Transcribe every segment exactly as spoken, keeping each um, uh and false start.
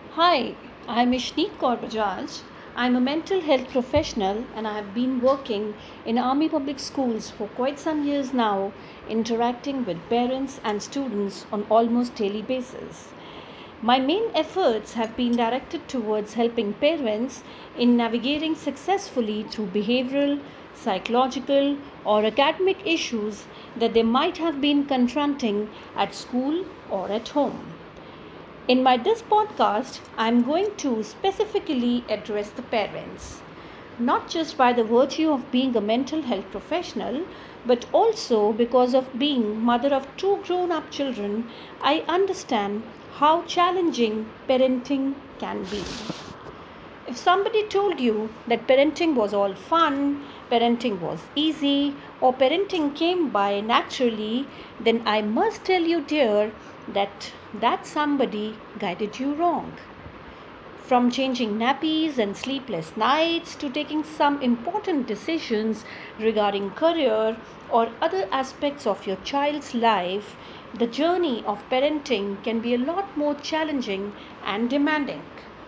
Hi, I'm Ishneet Kaur Bajaj. I'm a mental health professional and I have been working in Army Public Schools for quite some years now, interacting with parents and students on almost daily basis. My main efforts have been directed towards helping parents in navigating successfully through behavioral, psychological, or academic issues that they might have been confronting at school or at home. In my this podcast, I am going to specifically address the parents, not just by the virtue of being a mental health professional, but also because of being mother of two grown-up children, I understand how challenging parenting can be. If somebody told you that parenting was all fun, parenting was easy, or parenting came by naturally, then I must tell you, dear, that that somebody guided you wrong. From changing nappies and sleepless nights to taking some important decisions regarding career or other aspects of your child's life, the journey of parenting can be a lot more challenging and demanding.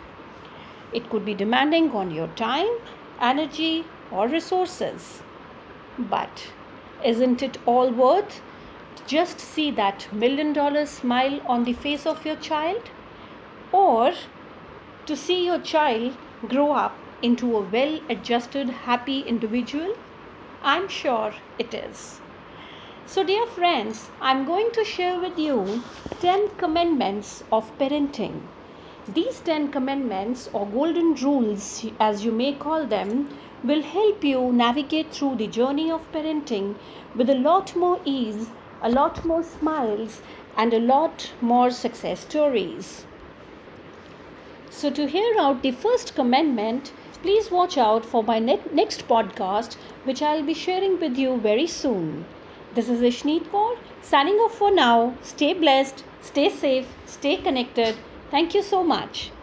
It could be demanding on your time, energy, or resources. But isn't it all worth just see that million dollar smile on the face of your child? Or to see your child grow up into a well adjusted, happy individual? I'm sure it is. So, dear friends, I'm going to share with you ten commandments of parenting. These ten commandments, or golden rules as you may call them, will help you navigate through the journey of parenting with a lot more ease, a lot more smiles, and a lot more success stories. So, to hear out the first commandment, please watch out for my ne- next podcast, which I'll be sharing with you very soon. This is Ishneet Kaur signing off for now. Stay blessed, stay safe, stay connected. Thank you so much.